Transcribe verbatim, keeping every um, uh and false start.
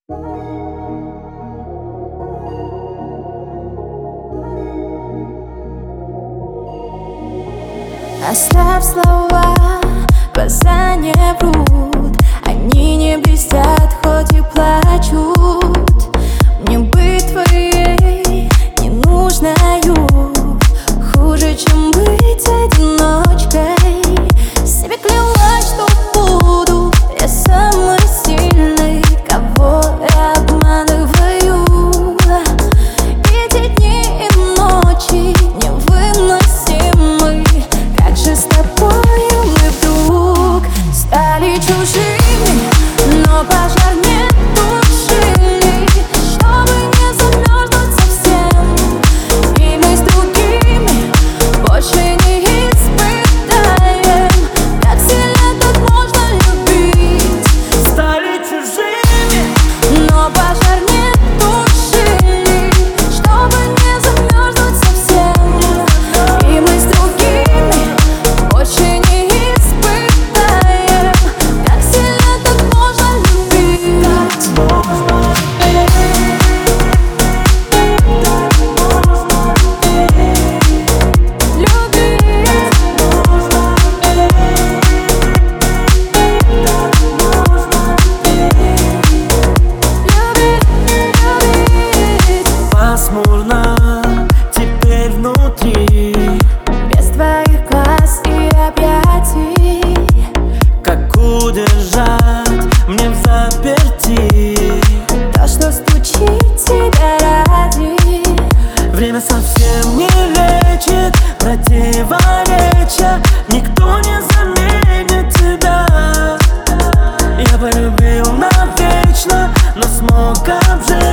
Оставь слова, глаза не врут, они не блестят, хоть и плачут. Мне быть твоей ненужною хуже, чем быть одиночкой. Себе клялась, что буду я самой сильной, кого я обманываю. Эти дни и ночи невыносимы. Как же с тобою мы вдруг стали чужими, но пожар не тушили, чтобы не замерзнуть совсем. И мы с другими больше не испытаем, как сильно так можно любить. Стали чужими, но пожар не тушили, чтобы не замерзнуть совсем. И мы с другими больше не испытаем, как сильно так можно любить. пасмурно теперь внутри. Без твоих глаз и объятий, Как удержать мне в заперти? то, что стучит тебя ради. Время совсем не лечит противоречия, никто не заменит тебя. Я полюбил навечно, но смог обжечь